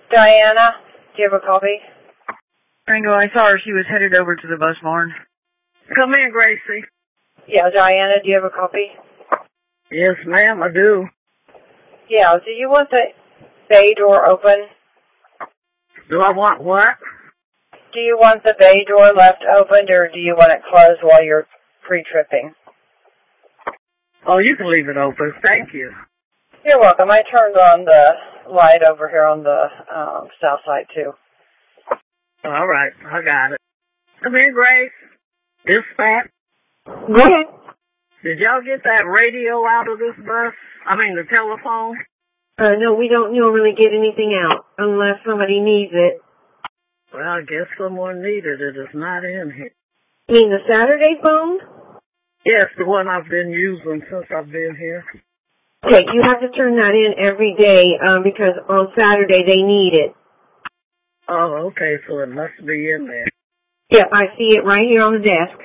Diana, do you have a copy? Ringo, I saw her. She was headed over to the bus barn. Come in, Gracie. Yeah, Diana, do you have a copy? Yes, ma'am, I do. Yeah, do you want the bay door open? Do I want what? Do you want the bay door left open, or do you want it closed while you're pre-tripping? Oh, you can leave it open. Thank you. You're welcome. I turned on the light over here on the south side, too. All right, I got it. Come in, Grace. Dispatch. Go ahead. Did y'all get that radio out of this bus? The telephone? No, we don't normally get anything out unless somebody needs it. Well, I guess someone needed it. It's not in here. You mean the Saturday phone? Yes, the one I've been using since I've been here. Okay, you have to turn that in every day because on Saturday they need it. Oh, okay, so it must be in there. Yeah, I see it right here on the desk.